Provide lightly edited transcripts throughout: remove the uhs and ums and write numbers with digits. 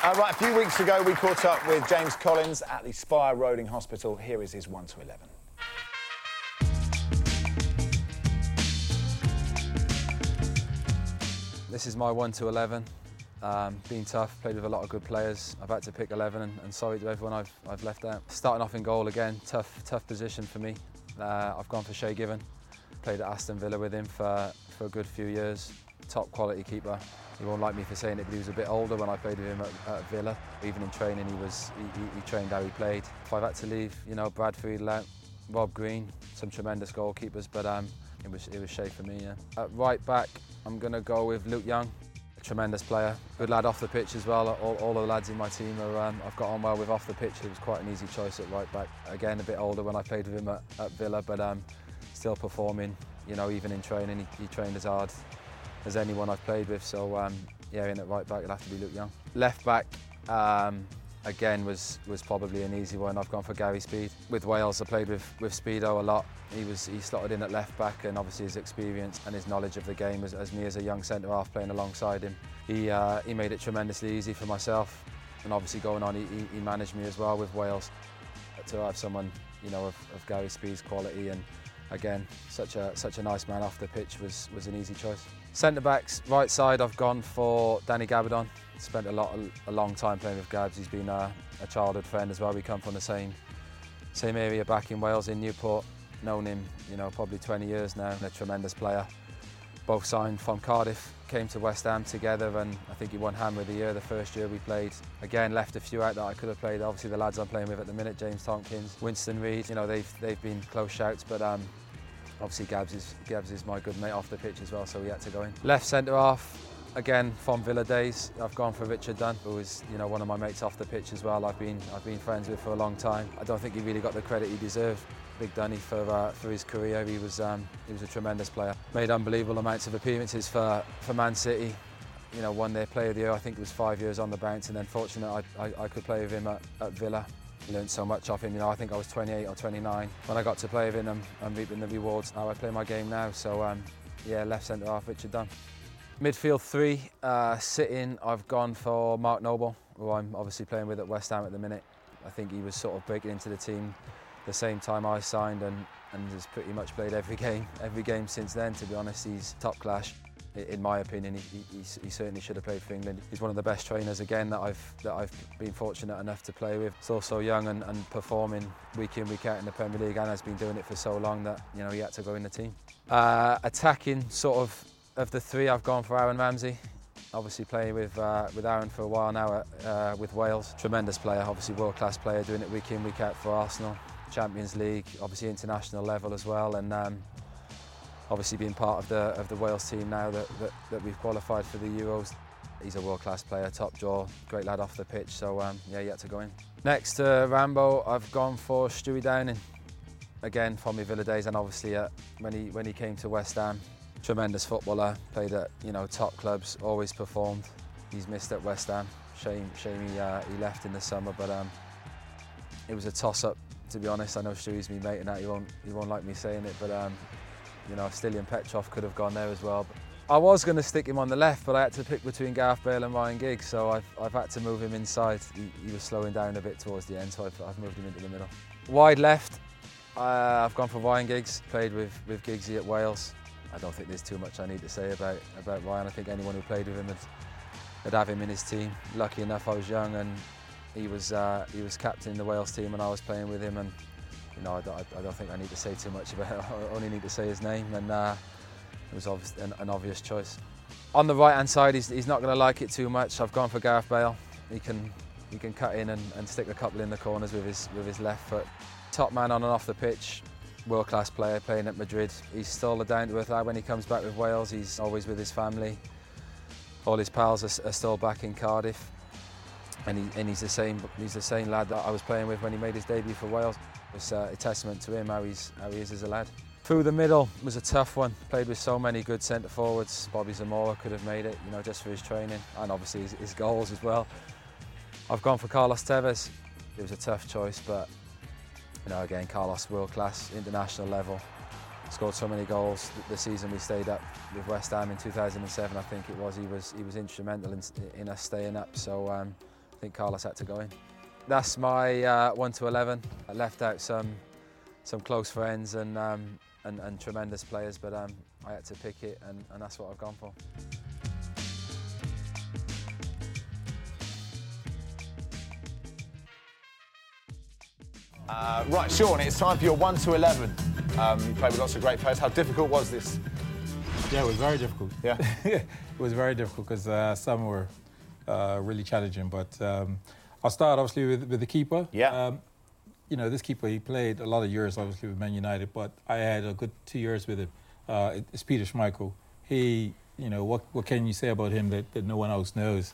Right, a few weeks ago we caught up with James Collins at the Spire Roding Hospital. Here is his 1 to 11. This is my 1 to 11. Been tough, played with a lot of good players. I've had to pick 11 and sorry to everyone I've left out. Starting off in goal again, tough position for me. I've gone for Shay Given. Played at Aston Villa with him for a good few years. Top quality keeper. He won't like me for saying it, but he was a bit older when I played with him at Villa. Even in training, he trained how he played. If I've had to leave, Brad Friedel out, Rob Green, some tremendous goalkeepers, but it was Shay for me. Yeah. At right back, I'm going to go with Luke Young. A tremendous player, good lad off the pitch as well. All the lads in my team I've got on well with off the pitch. It was quite an easy choice at right back. Again, a bit older when I played with him at Villa, but still performing. Even in training, he trained as hard as anyone I've played with. So in at right back, it'll have to be Luke Young. Left back, again was probably an easy one. I've gone for Gary Speed. With Wales, I played with Speedo a lot. He slotted in at left back, and obviously his experience and his knowledge of the game as me as a young centre half playing alongside him. He made it tremendously easy for myself, and obviously going on, he managed me as well with Wales. To have someone of Gary Speed's quality, and again such a nice man off the pitch was an easy choice. Centre backs, right side, I've gone for Danny Gabardon. Spent a long time playing with Gabs. He's been a childhood friend as well. We come from the same area back in Wales, in Newport. Known him, probably 20 years now. A tremendous player. Both signed from Cardiff, came to West Ham together, and I think he won Hammer of the Year the first year we played. Again, left a few out that I could have played. Obviously the lads I'm playing with at the minute, James Tompkins, Winston Reid, they've been close shouts, but obviously Gabs is my good mate off the pitch as well, so he had to go in. Left centre half, again from Villa days, I've gone for Richard Dunn, who is one of my mates off the pitch as well. I've been friends with for a long time. I don't think he really got the credit he deserved. Big Dunny for his career. He was a tremendous player. Made unbelievable amounts of appearances for Man City. Won their Player of the Year. I think it was 5 years on the bounce, and then fortunate I could play with him at Villa. Learned so much off him. I think I was 28 or 29 when I got to play with him and reaping the rewards how I play my game now. So left centre half, Richard Dunn. Midfield three, sitting, I've gone for Mark Noble, who I'm obviously playing with at West Ham at the minute. I think he was sort of breaking into the team the same time I signed, and has pretty much played every game since then. To be honest, he's top class. In my opinion, he certainly should have played for England. He's one of the best trainers again that I've been fortunate enough to play with. He's also young and performing week in, week out in the Premier League, and has been doing it for so long that he had to go in the team. Attacking sort of the three, I've gone for Aaron Ramsey. Obviously playing with Aaron for a while now with Wales. Tremendous player, obviously world-class player, doing it week in, week out for Arsenal. Champions League, obviously international level as well, and obviously being part of the Wales team now that we've qualified for the Euros. He's a world-class player, top draw, great lad off the pitch, so he had to go in. Next to Rambo, I've gone for Stewie Downing, again from my Villa days, and obviously when he came to West Ham. Tremendous footballer, played at top clubs, always performed. He's missed at West Ham. Shame he left in the summer, but it was a toss-up, to be honest. I know Stewie's my mate and that he won't like me saying it, but Stilian Petrov could have gone there as well. But I was going to stick him on the left, but I had to pick between Gareth Bale and Ryan Giggs, so I've had to move him inside. He was slowing down a bit towards the end, so I've moved him into the middle. Wide left, I've gone for Ryan Giggs. Played with Giggsy at Wales. I don't think there's too much I need to say about Ryan. I think anyone who played with him would have him in his team. Lucky enough, I was young, and he was captain in the Wales team when I was playing with him, and I don't think I need to say too much about it. I only need to say his name, and it was an obvious choice. On the right-hand side, he's not going to like it too much. I've gone for Gareth Bale. He can cut in and stick a couple in the corners with his left foot. Top man on and off the pitch. World-class player playing at Madrid. He's still a down-to-earth lad when he comes back with Wales. He's always with his family. All his pals are still back in Cardiff, and he's the same lad that I was playing with when he made his debut for Wales. It's a testament to him how he is as a lad. Through the middle was a tough one. Played with so many good centre forwards. Bobby Zamora could have made it, just for his training and obviously his goals as well. I've gone for Carlos Tevez. It was a tough choice, but again, Carlos, world-class, international level. Scored so many goals. The season we stayed up with West Ham in 2007, I think it was, he was instrumental in us staying up. So I think Carlos had to go in. That's my 1 to 11. I left out some close friends and tremendous players, but I had to pick it, and that's what I've gone for. Right, Sean, it's time for your 1 to 11. You played with lots of great players. How difficult was this? Yeah, it was very difficult. Yeah? It was very difficult because some were really challenging. But I'll start, obviously, with the keeper. Yeah. You know, this keeper, he played a lot of years, obviously, with Man United, but I had a good 2 years with him. It's Peter Schmeichel. He, you know, what can you say about him that no one else knows?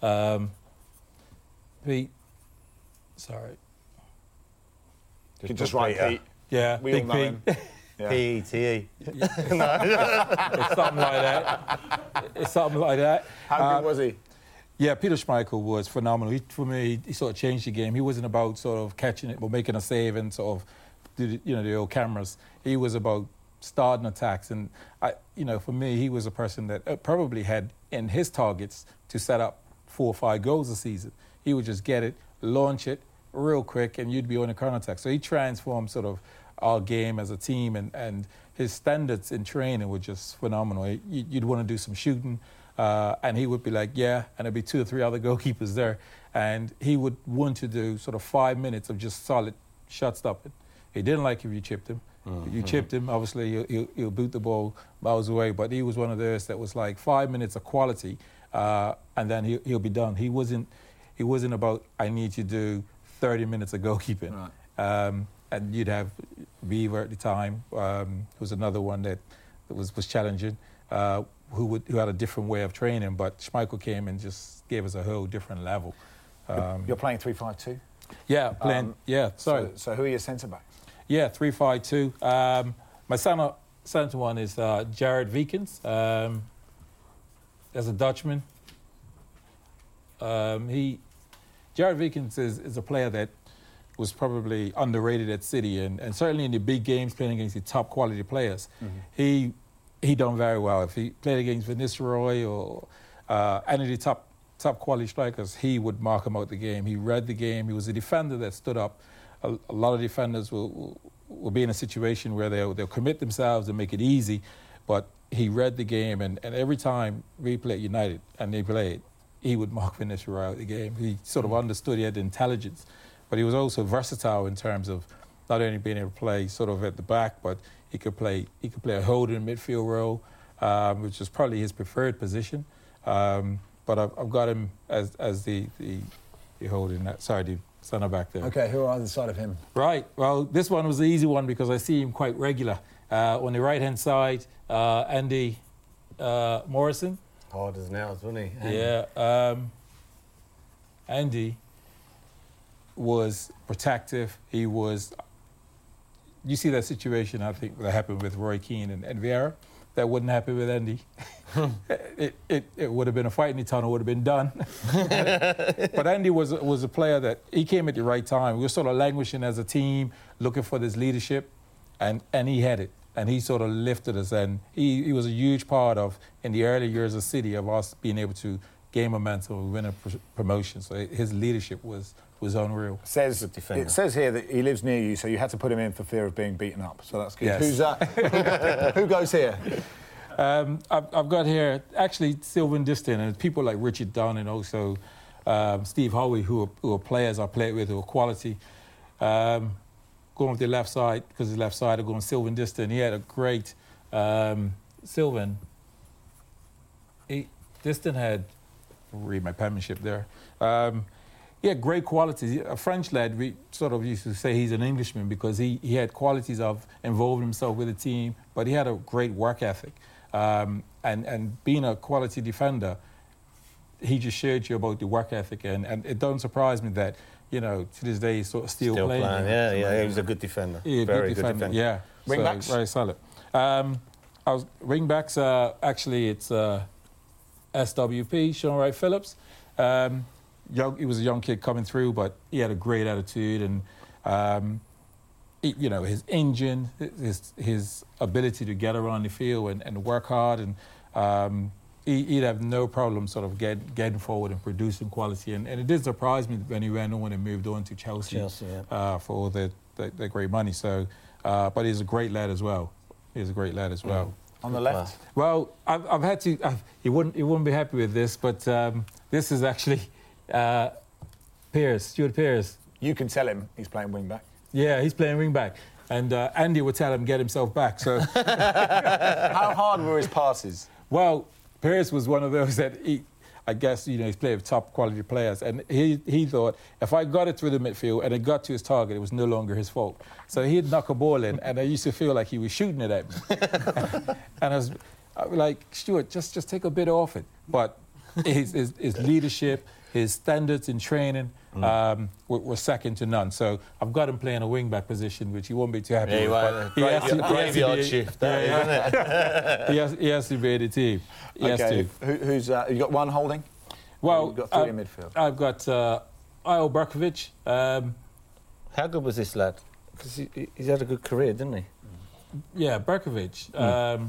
Pete, sorry. You can just write Pete. Yeah, We Big all know him. Pete. Yeah. P-E-T-E. It's something like that. It's something like that. How good was he? Yeah, Peter Schmeichel was phenomenal. For me, he sort of changed the game. He wasn't about sort of catching it or making a save and sort of, the old cameras. He was about starting attacks. And, for me, he was a person that probably had in his targets to set up 4 or 5 goals a season. He would just get it, launch it real quick, and you'd be on a counter-attack. So he transformed sort of our game as a team, and his standards in training were just phenomenal. You'd want to do some shooting, and he would be like, yeah, and there'd be 2 or 3 other goalkeepers there, and he would want to do sort of 5 minutes of just solid shot stopping. He didn't like if you chipped him. If you chipped him, obviously he'll boot the ball miles away, but he was one of those that was like 5 minutes of quality, and then he'll be done. He wasn't about, I need to do 30 minutes of goalkeeping. Right. And you'd have Beaver at the time, who was another one that was challenging, who had a different way of training, but Schmeichel came and just gave us a whole different level. You're playing 3-5-2? Yeah, playing. Sorry. So who are your centre-backs? Yeah, 3-5-2. My centre one is Jared Veekens. As a Dutchman. Jared Veekens is a player that was probably underrated at City, and certainly in the big games playing against the top quality players, he done very well. If he played against Van Nistelrooy or any of the top quality strikers, he would mark him out the game. He read the game. He was a defender that stood up. A lot of defenders will be in a situation where they'll commit themselves and make it easy, but he read the game, and every time we played United and they played, he would mark Van Nistelrooy out the game. He sort of understood, he had the intelligence. But he was also versatile in terms of not only being able to play sort of at the back, but he could play a holding midfield role, which is probably his preferred position. But I've got him as the holding that. Sorry, the centre back there. Okay, who are on the side of him? Right. Well, this one was the easy one because I see him quite regular. On the right hand side, Andy Morrison. Hard as nails, wasn't he? Yeah. Andy was protective. He was. You see that situation, I think, that happened with Roy Keane and Vieira. That wouldn't happen with Andy. It would have been a fight in the tunnel, would have been done. But Andy was a player that he came at the right time. We were sort of languishing as a team, looking for this leadership, and he had it. And he sort of lifted us, and he was a huge part of, in the early years of City, of us being able to gain momentum and win a promotion. So his leadership was unreal. It says here that he lives near you, so you had to put him in for fear of being beaten up. So that's good. Yes. Who's that? Who goes here? I've got here, actually, Sylvain Distin, and people like Richard Dunn and also Steve Howie, who are players I played with, who are quality. Going with the left side, because the left side, I'm going Sylvain Distin. He had a great... Sylvain, Distin had... I'll read my penmanship there. He had great qualities. A French lad, we sort of used to say he's an Englishman because he had qualities of involving himself with the team, but he had a great work ethic. And being a quality defender, he just showed you about the work ethic, and it don't surprise me that, to this day he's sort of still playing. Yeah, he was a good defender. Yeah, very good defender. Yeah. Wing backs? Very solid. Wing backs, actually it's SWP, Sean Wright Phillips. He was a young kid coming through, but he had a great attitude, and his engine, his ability to get around the field and work hard, and he'd have no problem sort of getting forward and producing quality. And it did surprise me when he went on and moved on to Chelsea, for all the great money. So, but he's a great lad as well. He's a great lad as well. On the left? Well, I've had to... he wouldn't be happy with this, but this is actually Stuart Pearce. You can tell him he's playing wing-back. Yeah, he's playing wing-back. And Andy would tell him get himself back. So, How hard were his passes? well, Pearce was one of those that I guess, he's played with top quality players. And he thought, if I got it through the midfield and it got to his target, it was no longer his fault. So he'd knock a ball in, and I used to feel like he was shooting it at me. And I was like, Stuart, just take a bit off it. But his leadership, his standards in training were second to none. So I've got him playing a wing-back position, which he won't be too happy with. But Graveyard shift, that is, isn't it? He has to be in the team. He has to. Who's you got one holding? Well, you've got three in midfield. I've got Ayo Berkovic. How good was this lad? Because he's had a good career, didn't he? Yeah, Berkovic.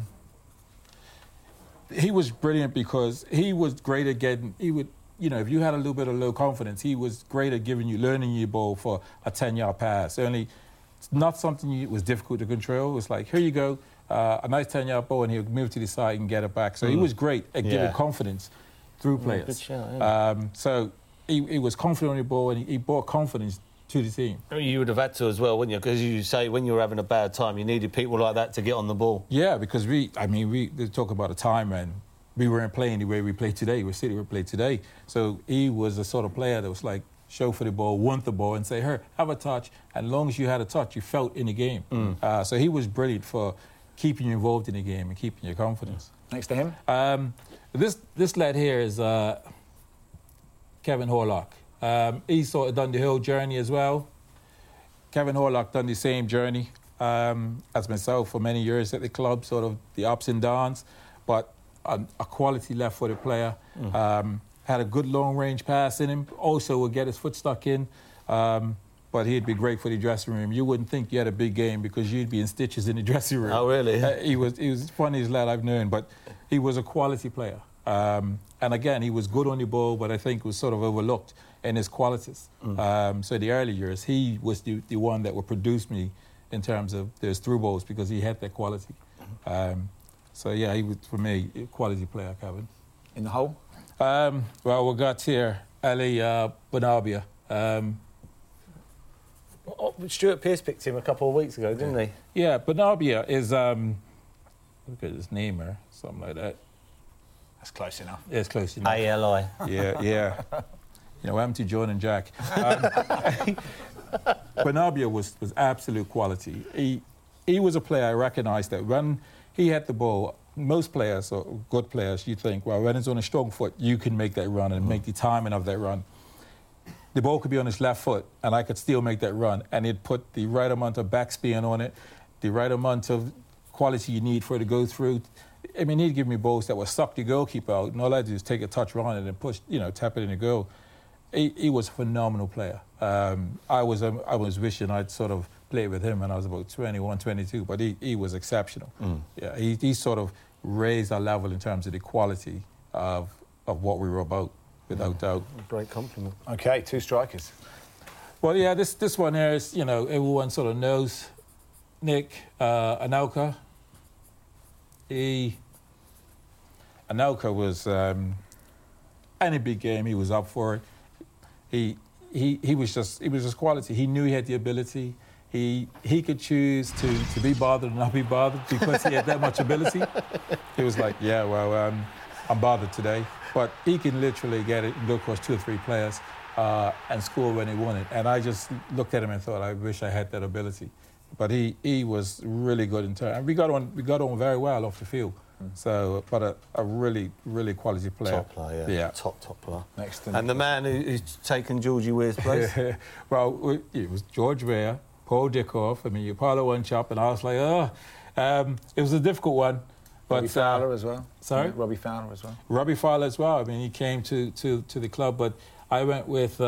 He was brilliant because he was great at getting... He would, if you had a little bit of low confidence, he was great at learning your ball for a 10-yard pass. Only, it's not something it was difficult to control. It was like, here you go, a nice 10-yard ball, and he'll move to the side and get it back. So he was great at giving confidence through players. Good shout, yeah. So he was confident on the ball, and he brought confidence to the team. You would have had to as well, wouldn't you? Because you say when you were having a bad time, you needed people like that to get on the ball. Yeah, because we talk about a time when we weren't playing the way we play today. We play today. So he was the sort of player that was like, show for the ball, want the ball, and say, here, have a touch. And as long as you had a touch, you felt in the game. So he was brilliant for keeping you involved in the game and keeping your confidence. Next to him? This lad here is Kevin Horlock. He's sort of done the whole journey as well. Kevin Horlock done the same journey as myself for many years at the club, sort of the ups and downs, but a quality left-footed player. Had a good long-range pass in him. Also would get his foot stuck in, but he'd be great for the dressing room. You wouldn't think you had a big game because you'd be in stitches in the dressing room. Oh, really? He was the funniest lad I've known, but he was a quality player. And again, he was good on the ball, but I think was sort of overlooked in his qualities. So the early years, he was the one that would produce me in terms of those through balls because he had that quality. So yeah, he was, for me, a quality player, Kevin. In the hole? Well, we got here Ali Bonabia. Stuart Pearce picked him a couple of weeks ago, didn't he? Yeah, Bonabia is, look at his name here, something like that. That's close enough. Yeah, it's close enough. ALI. Yeah. I'm to John and Jack. Bonabia was absolute quality. He was a player I recognised that when he had the ball, most players, or good players, you think, well, when it's on a strong foot, you can make that run and make the timing of that run. The ball could be on his left foot, and I could still make that run, and he'd put the right amount of backspin on it, the right amount of quality you need for it to go through. I mean, he'd give me balls that would suck the goalkeeper out, and all I do is take a touch on it and push, tap it in the goal. He was a phenomenal player. I was wishing I'd sort of played with him when I was about 21, 22, but he was exceptional. Yeah, he sort of raised our level in terms of the quality of what we were about, without doubt. Great compliment. OK, two strikers. Well, yeah, this one here is, everyone sort of knows Nick Anelka. Anelka was, any big game, he was up for it. He was just quality. He knew he had the ability. He could choose to be bothered or not be bothered because he had that much ability. He was like, yeah, well, I'm bothered today. But he can literally get it and go across 2 or 3 players and score when he wanted. And I just looked at him and thought, I wish I had that ability. But he was really good in turn. And we got on very well off the field. So, but a really, really quality player. Top player, yeah. Top player. Next to and the man who's taken Georgie Weah's place? Well, it was George Weah, Paul Dickoff. I mean, you pile one chop, and I was like, it was a difficult one. But, Robbie Fowler as well. Sorry? Robbie Fowler as well. Robbie Fowler as well. I mean, he came to the club, but I went with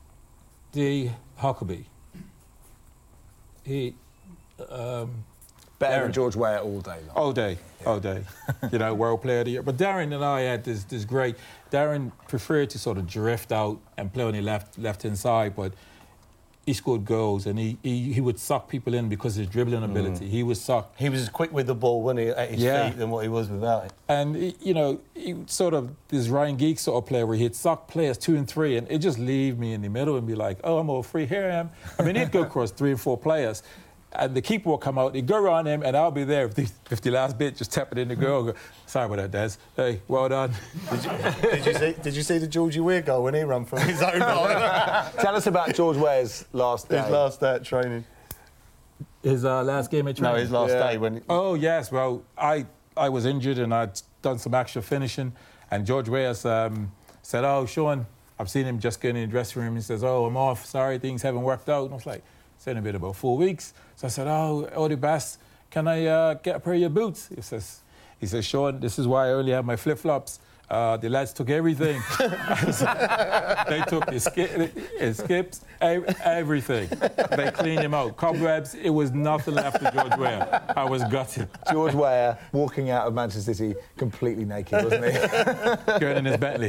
D. Huckabee. Better Darren. than George Weah all day long. All day, all day. You know, World Player of the Year. But Darren and I had this great... Darren preferred to sort of drift out and play on the left-hand side, but he scored goals and he would suck people in because of his dribbling ability. He was sucked. He was as quick with the ball, wasn't he, at his feet than what he was without it. And, he sort of, this Ryan Giggs sort of player where he'd suck players 2 and 3 and it just leave me in the middle and be like, oh, I'm all free, here I am. I mean, he'd go across 3 and 4 players and the keeper will come out, he'd go around him and I'll be there if the last bit, just tap it in the goal. Go, sorry about that, Des. Hey, well done. Did you see the Georgie Weah goal when he ran from his own line? Tell us about George Weah's last day. His last day at training. His last game at training? No, his last day when... Oh, yes. Well, I was injured and I'd done some extra finishing and George Weah said, oh, Sean, I've seen him just getting in the dressing room. He says, oh, I'm off. Sorry, things haven't worked out. And I was like, it's only been about 4 weeks. So I said, oh, all the best. Can I get a pair of your boots? He says, Sean, this is why I only have my flip-flops. The lads took everything. They took his skips, everything. They cleaned him out. Cobwebs, it was nothing left of George Weah. I was gutted. George Weah walking out of Manchester City completely naked, wasn't he? Going in his Bentley.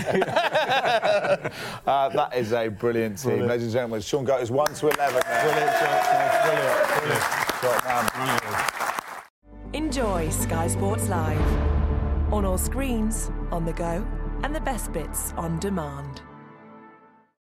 That is a brilliant team. Brilliant. Ladies and gentlemen, Sean Goat is 1 to 11 there. Brilliant shot, brilliant. Shot, man. Enjoy Sky Sports Live. On all screens, on the go, and the best bits on demand.